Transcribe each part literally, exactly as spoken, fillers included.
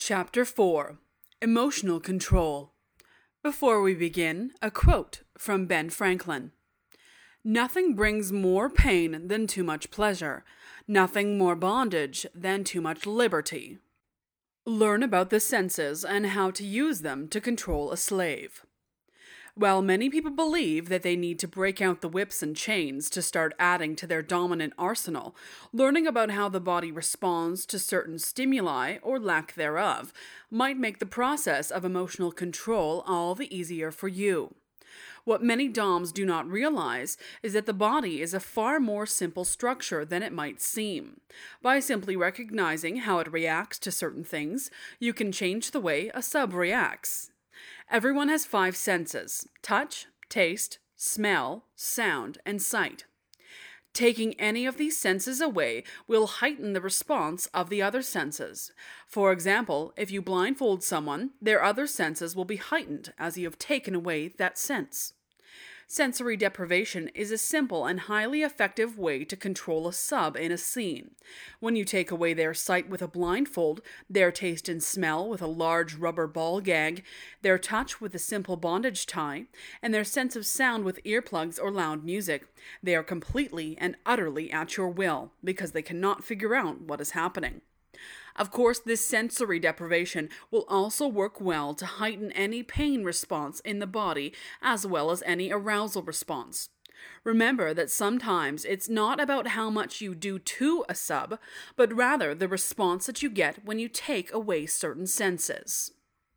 Chapter four. Emotional Control. Before we begin, a quote from Ben Franklin. Nothing brings more pain than too much pleasure. Nothing more bondage than too much liberty. Learn about the senses and how to use them to control a slave. While many people believe that they need to break out the whips and chains to start adding to their dominant arsenal, learning about how the body responds to certain stimuli or lack thereof might make the process of emotional control all the easier for you. What many doms do not realize is that the body is a far more simple structure than it might seem. By simply recognizing how it reacts to certain things, you can change the way a sub reacts. Everyone has five senses: touch, taste, smell, sound, and sight. Taking any of these senses away will heighten the response of the other senses. For example, if you blindfold someone, their other senses will be heightened as you have taken away that sense. Sensory deprivation is a simple and highly effective way to control a sub in a scene. When you take away their sight with a blindfold, their taste and smell with a large rubber ball gag, their touch with a simple bondage tie, and their sense of sound with earplugs or loud music, they are completely and utterly at your will because they cannot figure out what is happening. Of course, this sensory deprivation will also work well to heighten any pain response in the body as well as any arousal response. Remember that sometimes it's not about how much you do to a sub, but rather the response that you get when you take away certain senses.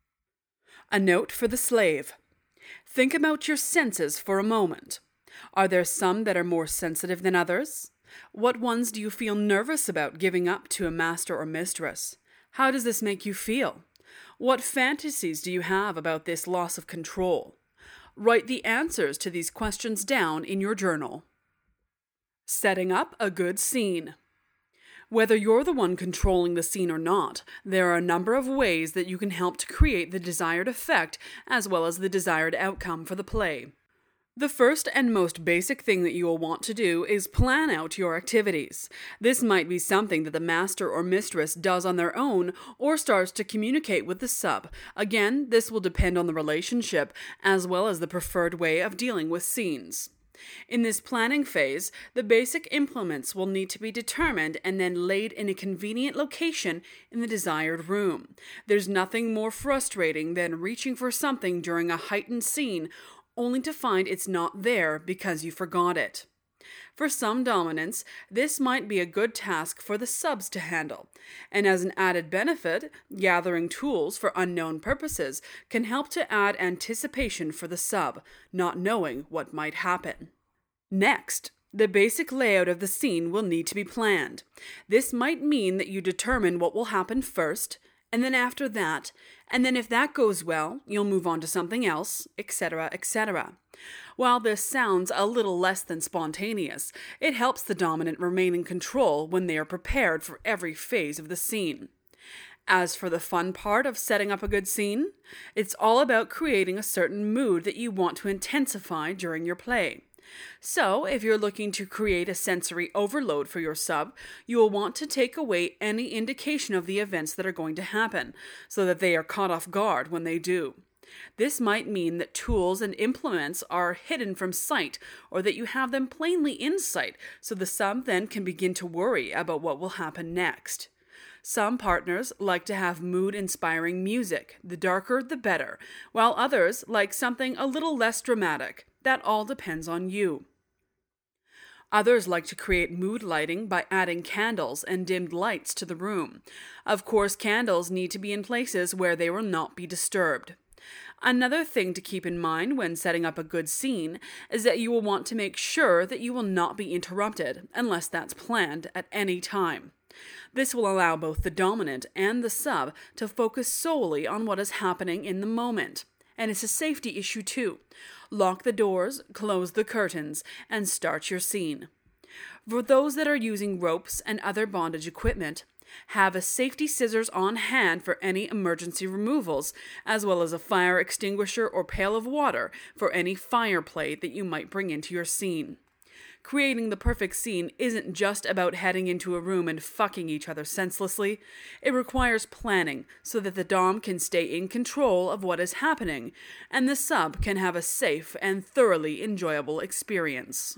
A note for the slave. Think about your senses for a moment. Are there some that are more sensitive than others? What ones do you feel nervous about giving up to a master or mistress? How does this make you feel? What fantasies do you have about this loss of control? Write the answers to these questions down in your journal. Setting up a good scene. Whether you're the one controlling the scene or not, there are a number of ways that you can help to create the desired effect as well as the desired outcome for the play. The first and most basic thing that you will want to do is plan out your activities. This might be something that the master or mistress does on their own or starts to communicate with the sub. Again, this will depend on the relationship as well as the preferred way of dealing with scenes. In this planning phase, the basic implements will need to be determined and then laid in a convenient location in the desired room. There's nothing more frustrating than reaching for something during a heightened scene only to find it's not there because you forgot it. For some dominants, this might be a good task for the subs to handle, and as an added benefit, gathering tools for unknown purposes can help to add anticipation for the sub, not knowing what might happen. Next, the basic layout of the scene will need to be planned. This might mean that you determine what will happen first, and then after that, and then if that goes well, you'll move on to something else, et cetera, et cetera. While this sounds a little less than spontaneous, it helps the dominant remain in control when they are prepared for every phase of the scene. As for the fun part of setting up a good scene, it's all about creating a certain mood that you want to intensify during your play. So, if you're looking to create a sensory overload for your sub, you will want to take away any indication of the events that are going to happen, so that they are caught off guard when they do. This might mean that tools and implements are hidden from sight, or that you have them plainly in sight, so the sub then can begin to worry about what will happen next. Some partners like to have mood-inspiring music, the darker the better, while others like something a little less dramatic. That all depends on you. Others like to create mood lighting by adding candles and dimmed lights to the room. Of course, candles need to be in places where they will not be disturbed. Another thing to keep in mind when setting up a good scene is that you will want to make sure that you will not be interrupted unless that's planned at any time. This will allow both the dominant and the sub to focus solely on what is happening in the moment. And it's a safety issue too. Lock the doors, close the curtains, and start your scene. For those that are using ropes and other bondage equipment, have a safety scissors on hand for any emergency removals, as well as a fire extinguisher or pail of water for any fire play that you might bring into your scene. Creating the perfect scene isn't just about heading into a room and fucking each other senselessly. It requires planning so that the dom can stay in control of what is happening, and the sub can have a safe and thoroughly enjoyable experience.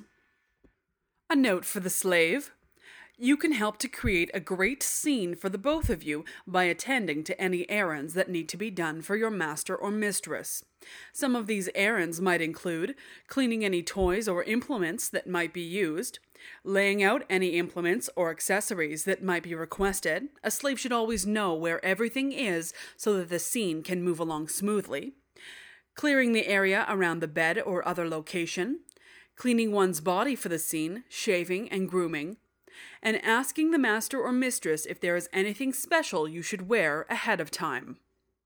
A note for the slave. You can help to create a great scene for the both of you by attending to any errands that need to be done for your master or mistress. Some of these errands might include cleaning any toys or implements that might be used, laying out any implements or accessories that might be requested. A slave should always know where everything is so that the scene can move along smoothly, clearing the area around the bed or other location, cleaning one's body for the scene, shaving and grooming, and asking the master or mistress if there is anything special you should wear ahead of time.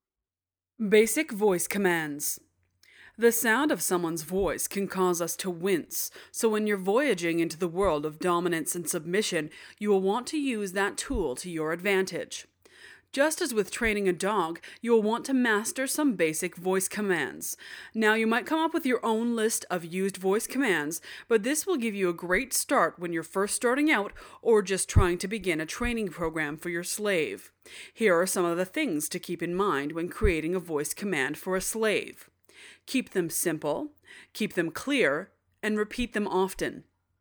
Basic voice commands. The sound of someone's voice can cause us to wince, so when you're voyaging into the world of dominance and submission, you will want to use that tool to your advantage. Just as with training a dog, you will want to master some basic voice commands. Now, you might come up with your own list of used voice commands, but this will give you a great start when you're first starting out or just trying to begin a training program for your slave. Here are some of the things to keep in mind when creating a voice command for a slave. Keep them simple, keep them clear, and repeat them often.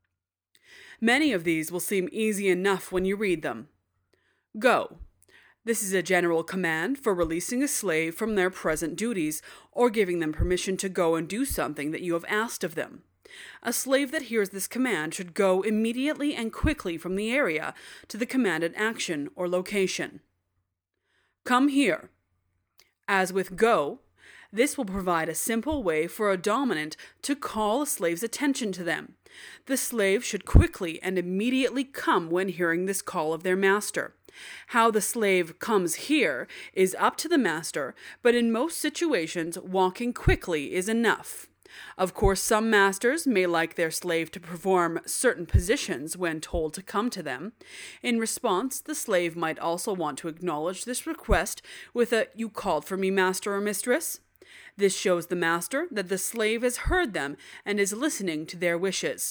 Many of these will seem easy enough when you read them. Go. This is a general command for releasing a slave from their present duties or giving them permission to go and do something that you have asked of them. A slave that hears this command should go immediately and quickly from the area to the commanded action or location. Come here. As with go, this will provide a simple way for a dominant to call a slave's attention to them. The slave should quickly and immediately come when hearing this call of their master. How the slave comes here is up to the master, but in most situations, walking quickly is enough. Of course, some masters may like their slave to perform certain positions when told to come to them. In response, the slave might also want to acknowledge this request with a "you called for me, master or mistress." This shows the master that the slave has heard them and is listening to their wishes.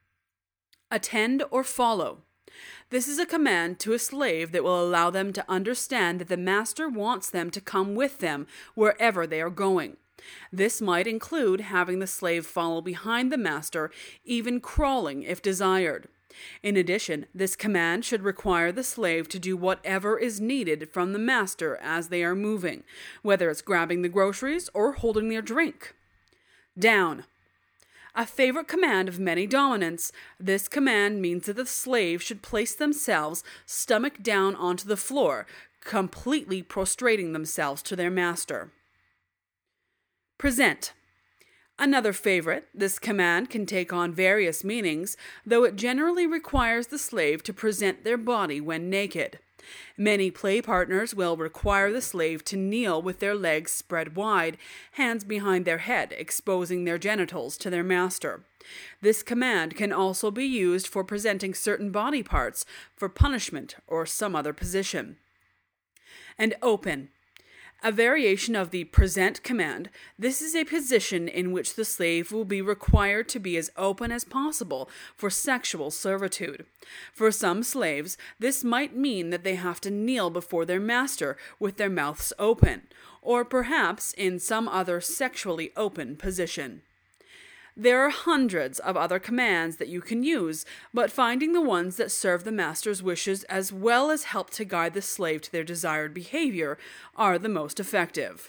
Attend or follow. This is a command to a slave that will allow them to understand that the master wants them to come with them wherever they are going. This might include having the slave follow behind the master, even crawling if desired. In addition, this command should require the slave to do whatever is needed from the master as they are moving, whether it's grabbing the groceries or holding their drink. Down. A favorite command of many dominants, this command means that the slave should place themselves stomach down onto the floor, completely prostrating themselves to their master. Present. Another favorite, this command can take on various meanings, though it generally requires the slave to present their body when naked. Many play partners will require the slave to kneel with their legs spread wide, hands behind their head, exposing their genitals to their master. This command can also be used for presenting certain body parts for punishment or some other position. And open. A variation of the present command, this is a position in which the slave will be required to be as open as possible for sexual servitude. For some slaves, this might mean that they have to kneel before their master with their mouths open, or perhaps in some other sexually open position. There are hundreds of other commands that you can use, but finding the ones that serve the master's wishes as well as help to guide the slave to their desired behavior are the most effective.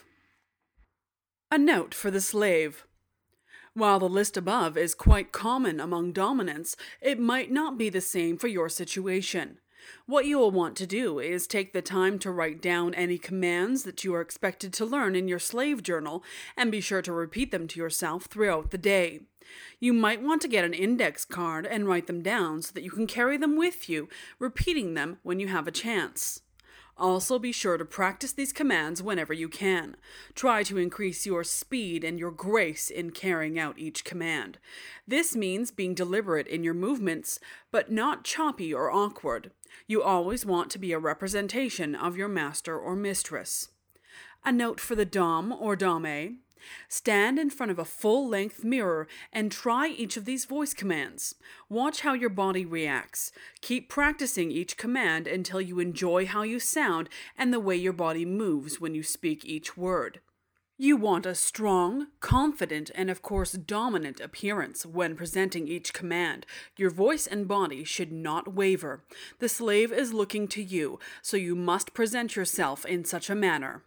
A note for the slave. While the list above is quite common among dominants, it might not be the same for your situation. What you will want to do is take the time to write down any commands that you are expected to learn in your slave journal and be sure to repeat them to yourself throughout the day. You might want to get an index card and write them down so that you can carry them with you, repeating them when you have a chance. Also, be sure to practice these commands whenever you can. Try to increase your speed and your grace in carrying out each command. This means being deliberate in your movements, but not choppy or awkward. You always want to be a representation of your master or mistress. A note for the dom or dame. Stand in front of a full-length mirror and try each of these voice commands. Watch how your body reacts. Keep practicing each command until you enjoy how you sound and the way your body moves when you speak each word. You want a strong, confident, and of course dominant appearance when presenting each command. Your voice and body should not waver. The slave is looking to you, so you must present yourself in such a manner.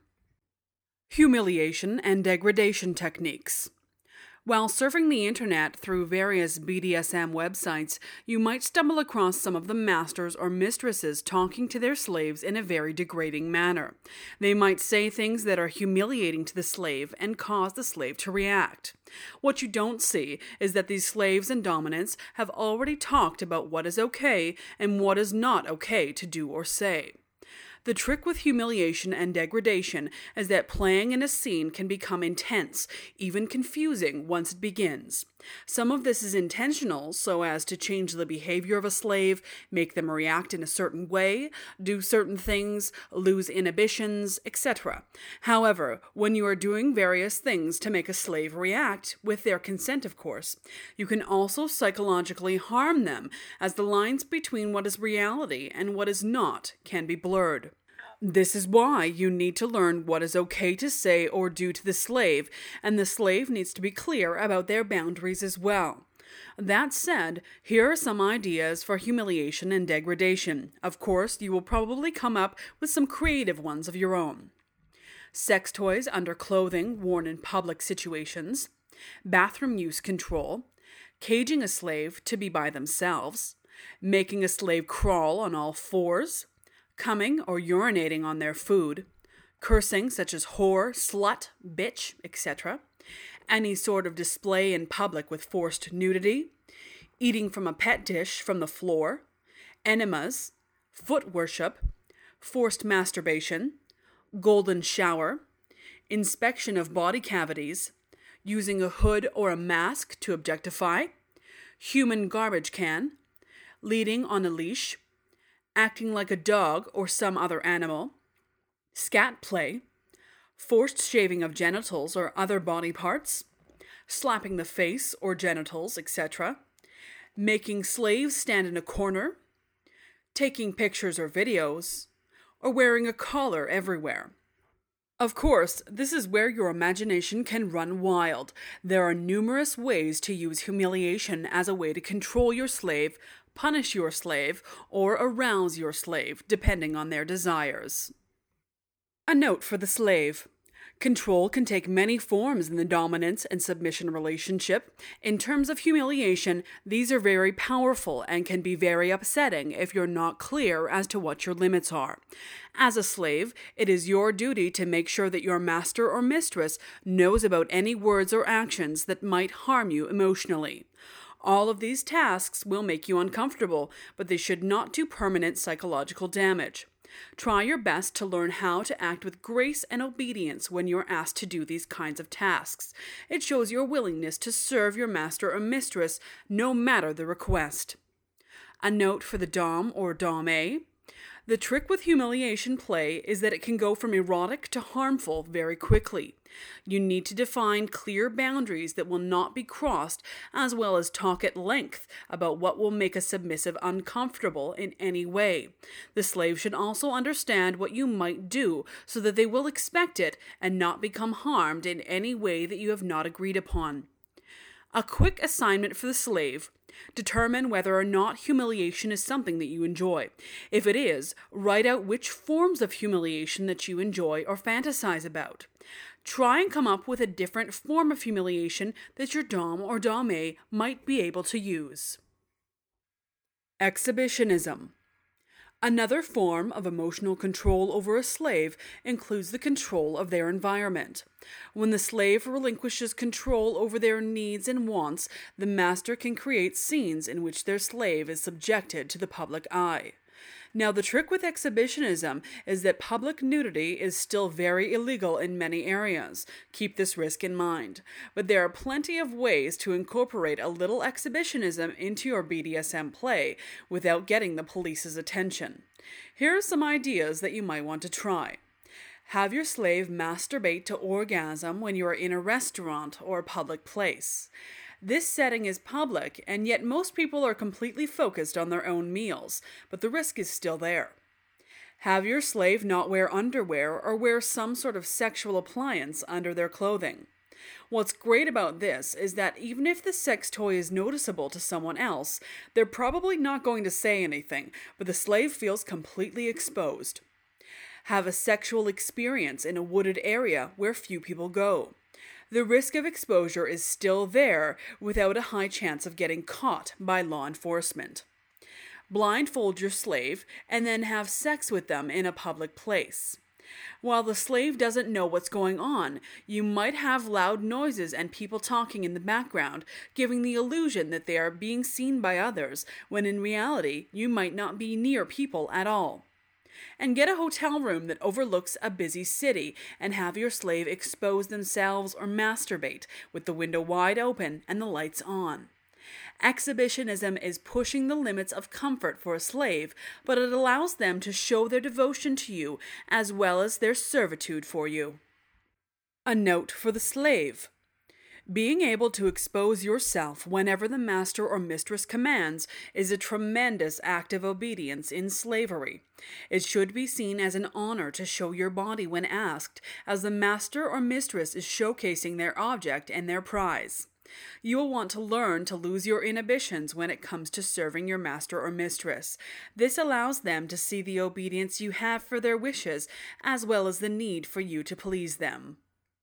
Humiliation and degradation techniques. While surfing the internet through various B D S M websites, you might stumble across some of the masters or mistresses talking to their slaves in a very degrading manner. They might say things that are humiliating to the slave and cause the slave to react. What you don't see is that these slaves and dominants have already talked about what is okay and what is not okay to do or say. The trick with humiliation and degradation is that playing in a scene can become intense, even confusing once it begins. Some of this is intentional so as to change the behavior of a slave, make them react in a certain way, do certain things, lose inhibitions, et cetera. However, when you are doing various things to make a slave react, with their consent of course, you can also psychologically harm them, as the lines between what is reality and what is not can be blurred. This is why you need to learn what is okay to say or do to the slave, and the slave needs to be clear about their boundaries as well. That said, here are some ideas for humiliation and degradation. Of course, you will probably come up with some creative ones of your own. Sex toys under clothing worn in public situations, bathroom use control, caging a slave to be by themselves, making a slave crawl on all fours, coming or urinating on their food, cursing such as whore, slut, bitch, et cetera, any sort of display in public with forced nudity, eating from a pet dish from the floor, enemas, foot worship, forced masturbation, golden shower, inspection of body cavities, using a hood or a mask to objectify, human garbage can, leading on a leash, acting like a dog or some other animal, scat play, forced shaving of genitals or other body parts, slapping the face or genitals, et cetera, making slaves stand in a corner, taking pictures or videos, or wearing a collar everywhere. Of course, this is where your imagination can run wild. There are numerous ways to use humiliation as a way to control your slave, punish your slave, or arouse your slave, depending on their desires. A note for the slave. Control can take many forms in the dominance and submission relationship. In terms of humiliation, these are very powerful and can be very upsetting if you're not clear as to what your limits are. As a slave, it is your duty to make sure that your master or mistress knows about any words or actions that might harm you emotionally. All of these tasks will make you uncomfortable, but they should not do permanent psychological damage. Try your best to learn how to act with grace and obedience when you are asked to do these kinds of tasks. It shows your willingness to serve your master or mistress, no matter the request. A note for the dom or dame. The trick with humiliation play is that it can go from erotic to harmful very quickly. You need to define clear boundaries that will not be crossed, as well as talk at length about what will make a submissive uncomfortable in any way. The slave should also understand what you might do so that they will expect it and not become harmed in any way that you have not agreed upon. A quick assignment for the slave. Determine whether or not humiliation is something that you enjoy. If it is, write out which forms of humiliation that you enjoy or fantasize about. Try and come up with a different form of humiliation that your dom or dame might be able to use. Exhibitionism. Another form of emotional control over a slave includes the control of their environment. When the slave relinquishes control over their needs and wants, the master can create scenes in which their slave is subjected to the public eye. Now, the trick with exhibitionism is that public nudity is still very illegal in many areas. Keep this risk in mind. But there are plenty of ways to incorporate a little exhibitionism into your B D S M play without getting the police's attention. Here are some ideas that you might want to try. Have your slave masturbate to orgasm when you are in a restaurant or public place. This setting is public, and yet most people are completely focused on their own meals, but the risk is still there. Have your slave not wear underwear or wear some sort of sexual appliance under their clothing. What's great about this is that even if the sex toy is noticeable to someone else, they're probably not going to say anything, but the slave feels completely exposed. Have a sexual experience in a wooded area where few people go. The risk of exposure is still there without a high chance of getting caught by law enforcement. Blindfold your slave and then have sex with them in a public place. While the slave doesn't know what's going on, you might have loud noises and people talking in the background, giving the illusion that they are being seen by others, when in reality you might not be near people at all. And get a hotel room that overlooks a busy city and have your slave expose themselves or masturbate with the window wide open and the lights on. Exhibitionism is pushing the limits of comfort for a slave, but it allows them to show their devotion to you as well as their servitude for you. A note for the slave. Being able to expose yourself whenever the master or mistress commands is a tremendous act of obedience in slavery. It should be seen as an honor to show your body when asked, as the master or mistress is showcasing their object and their prize. You will want to learn to lose your inhibitions when it comes to serving your master or mistress. This allows them to see the obedience you have for their wishes, as well as the need for you to please them.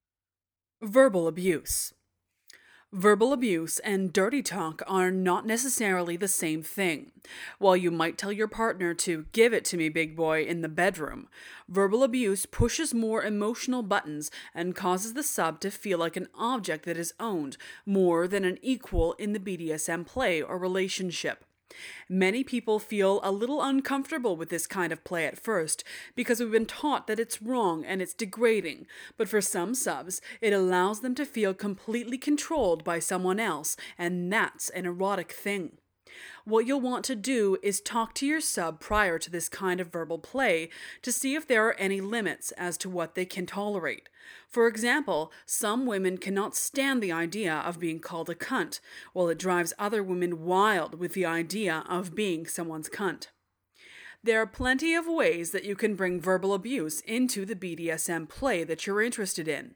Verbal abuse. Verbal abuse and dirty talk are not necessarily the same thing. While you might tell your partner to "give it to me, big boy" in the bedroom, verbal abuse pushes more emotional buttons and causes the sub to feel like an object that is owned more than an equal in the B D S M play or relationship. Many people feel a little uncomfortable with this kind of play at first because we've been taught that it's wrong and it's degrading, but for some subs, it allows them to feel completely controlled by someone else, and that's an erotic thing. What you'll want to do is talk to your sub prior to this kind of verbal play to see if there are any limits as to what they can tolerate. For example, some women cannot stand the idea of being called a cunt, while it drives other women wild with the idea of being someone's cunt. There are plenty of ways that you can bring verbal abuse into the B D S M play that you're interested in.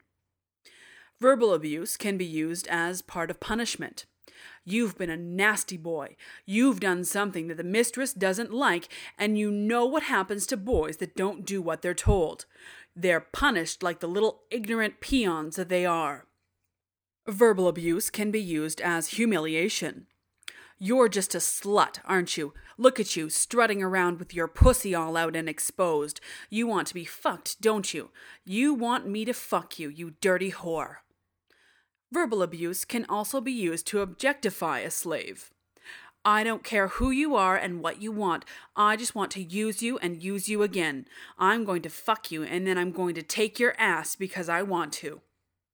Verbal abuse can be used as part of punishment. You've been a nasty boy. You've done something that the mistress doesn't like, and you know what happens to boys that don't do what they're told. They're punished like the little ignorant peons that they are. Verbal abuse can be used as humiliation. You're just a slut, aren't you? Look at you, strutting around with your pussy all out and exposed. You want to be fucked, don't you? You want me to fuck you, you dirty whore. Verbal abuse can also be used to objectify a slave. I don't care who you are and what you want. I just want to use you and use you again. I'm going to fuck you and then I'm going to take your ass because I want to.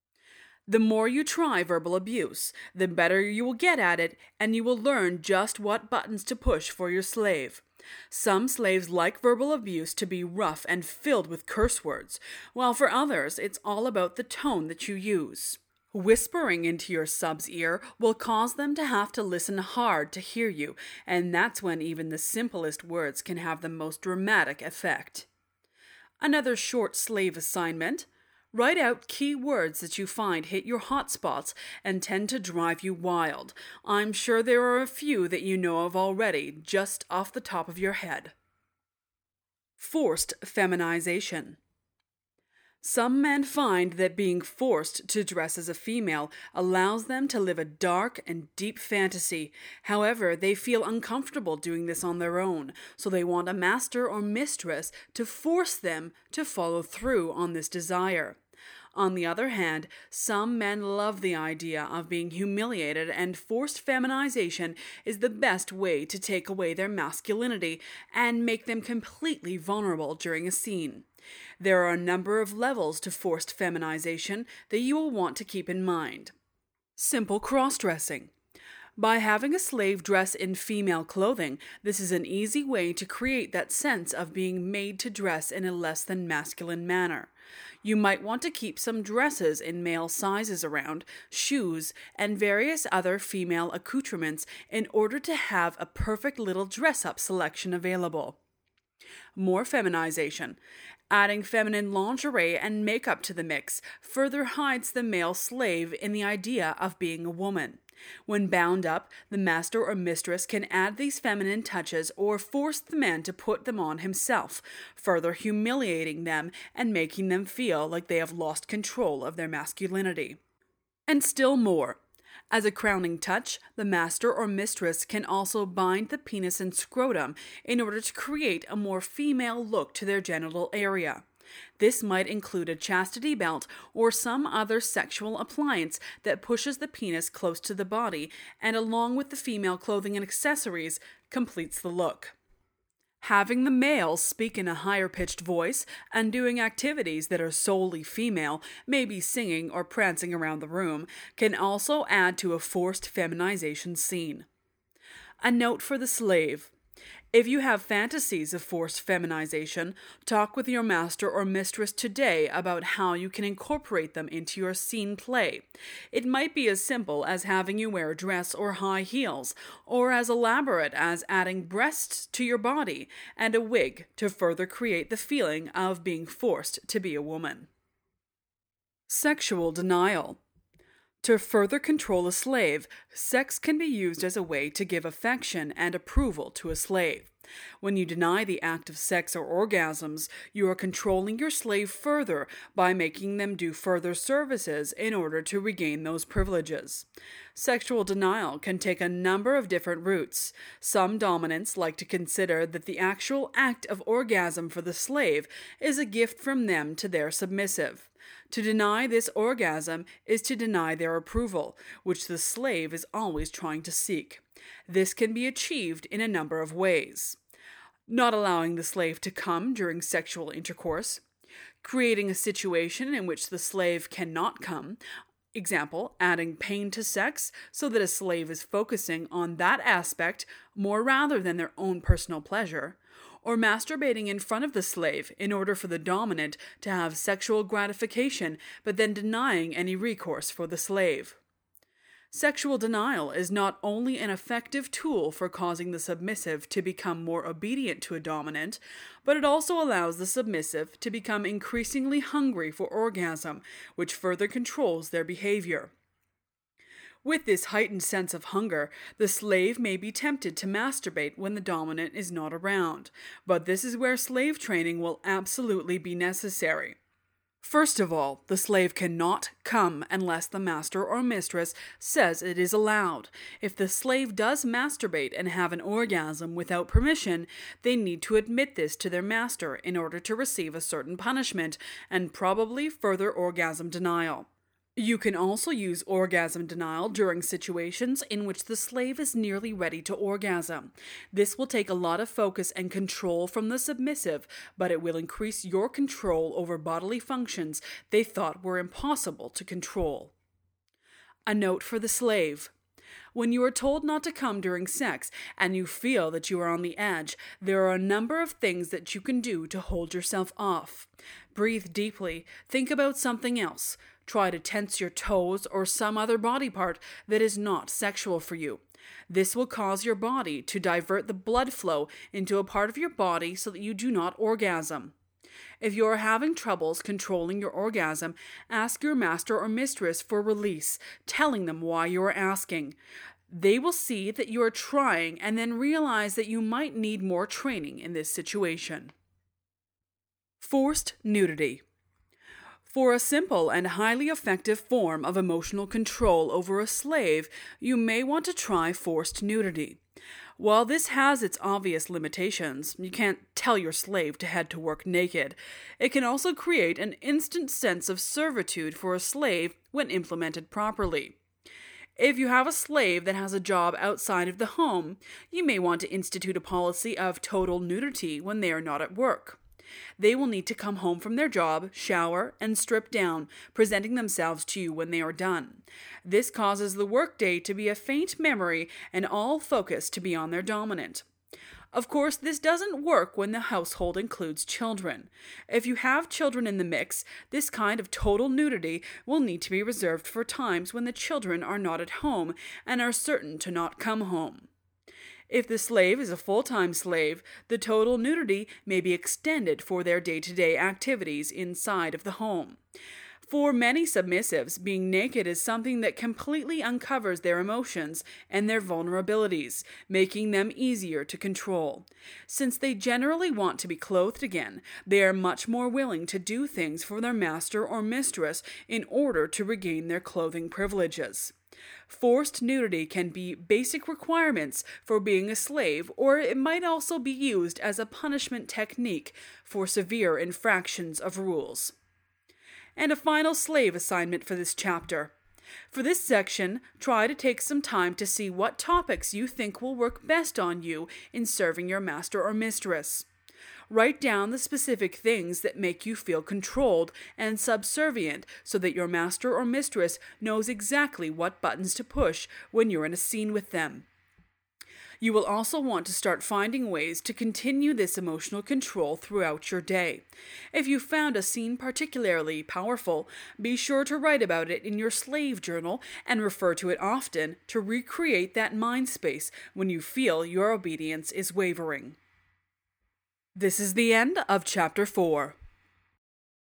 The more you try verbal abuse, the better you will get at it, and you will learn just what buttons to push for your slave. Some slaves like verbal abuse to be rough and filled with curse words, while for others it's all about the tone that you use. Whispering into your sub's ear will cause them to have to listen hard to hear you, and that's when even the simplest words can have the most dramatic effect. Another short slave assignment: write out key words that you find hit your hot spots and tend to drive you wild. I'm sure there are a few that you know of already, just off the top of your head. Forced feminization. Some men find that being forced to dress as a female allows them to live a dark and deep fantasy. However, they feel uncomfortable doing this on their own, so they want a master or mistress to force them to follow through on this desire. On the other hand, some men love the idea of being humiliated, and forced feminization is the best way to take away their masculinity and make them completely vulnerable during a scene. There are a number of levels to forced feminization that you will want to keep in mind. Simple cross-dressing. By having a slave dress in female clothing, this is an easy way to create that sense of being made to dress in a less than masculine manner. You might want to keep some dresses in male sizes around, shoes, and various other female accoutrements in order to have a perfect little dress-up selection available. More feminization. Adding feminine lingerie and makeup to the mix further hides the male slave in the idea of being a woman. When bound up, the master or mistress can add these feminine touches or force the man to put them on himself, further humiliating them and making them feel like they have lost control of their masculinity. And still more. As a crowning touch, the master or mistress can also bind the penis and scrotum in order to create a more female look to their genital area. This might include a chastity belt or some other sexual appliance that pushes the penis close to the body and, along with the female clothing and accessories, completes the look. Having the male speak in a higher-pitched voice and doing activities that are solely female, maybe singing or prancing around the room, can also add to a forced feminization scene. A note for the slave. If you have fantasies of forced feminization, talk with your master or mistress today about how you can incorporate them into your scene play. It might be as simple as having you wear a dress or high heels, or as elaborate as adding breasts to your body and a wig to further create the feeling of being forced to be a woman. Sexual denial. To further control a slave, sex can be used as a way to give affection and approval to a slave. When you deny the act of sex or orgasms, you are controlling your slave further by making them do further services in order to regain those privileges. Sexual denial can take a number of different routes. Some dominants like to consider that the actual act of orgasm for the slave is a gift from them to their submissive. To deny this orgasm is to deny their approval, which the slave is always trying to seek. This can be achieved in a number of ways. Not allowing the slave to come during sexual intercourse, creating a situation in which the slave cannot come, example, adding pain to sex so that a slave is focusing on that aspect more rather than their own personal pleasure, or masturbating in front of the slave in order for the dominant to have sexual gratification, but then denying any recourse for the slave. Sexual denial is not only an effective tool for causing the submissive to become more obedient to a dominant, but it also allows the submissive to become increasingly hungry for orgasm, which further controls their behavior. With this heightened sense of hunger, the slave may be tempted to masturbate when the dominant is not around, but this is where slave training will absolutely be necessary. First of all, the slave cannot come unless the master or mistress says it is allowed. If the slave does masturbate and have an orgasm without permission, they need to admit this to their master in order to receive a certain punishment and probably further orgasm denial. You can also use orgasm denial during situations in which the slave is nearly ready to orgasm. This will take a lot of focus and control from the submissive, but it will increase your control over bodily functions they thought were impossible to control. A note for the slave. When you are told not to come during sex and you feel that you are on the edge, there are a number of things that you can do to hold yourself off. Breathe deeply. Think about something else. Try to tense your toes or some other body part that is not sexual for you. This will cause your body to divert the blood flow into a part of your body so that you do not orgasm. If you are having troubles controlling your orgasm, ask your master or mistress for release, telling them why you are asking. They will see that you are trying and then realize that you might need more training in this situation. Forced nudity. For a simple and highly effective form of emotional control over a slave, you may want to try forced nudity. While this has its obvious limitations, you can't tell your slave to head to work naked. It can also create an instant sense of servitude for a slave when implemented properly. If you have a slave that has a job outside of the home, you may want to institute a policy of total nudity when they are not at work. They will need to come home from their job, shower, and strip down, presenting themselves to you when they are done. This causes the workday to be a faint memory and all focus to be on their dominant. Of course, this doesn't work when the household includes children. If you have children in the mix, this kind of total nudity will need to be reserved for times when the children are not at home and are certain to not come home. If the slave is a full-time slave, the total nudity may be extended for their day-to-day activities inside of the home. For many submissives, being naked is something that completely uncovers their emotions and their vulnerabilities, making them easier to control. Since they generally want to be clothed again, they are much more willing to do things for their master or mistress in order to regain their clothing privileges. Forced nudity can be basic requirements for being a slave, or it might also be used as a punishment technique for severe infractions of rules. And a final slave assignment for this chapter. For this section, try to take some time to see what topics you think will work best on you in serving your master or mistress. Write down the specific things that make you feel controlled and subservient so that your master or mistress knows exactly what buttons to push when you're in a scene with them. You will also want to start finding ways to continue this emotional control throughout your day. If you found a scene particularly powerful, be sure to write about it in your slave journal and refer to it often to recreate that mind space when you feel your obedience is wavering. This is the end of Chapter four.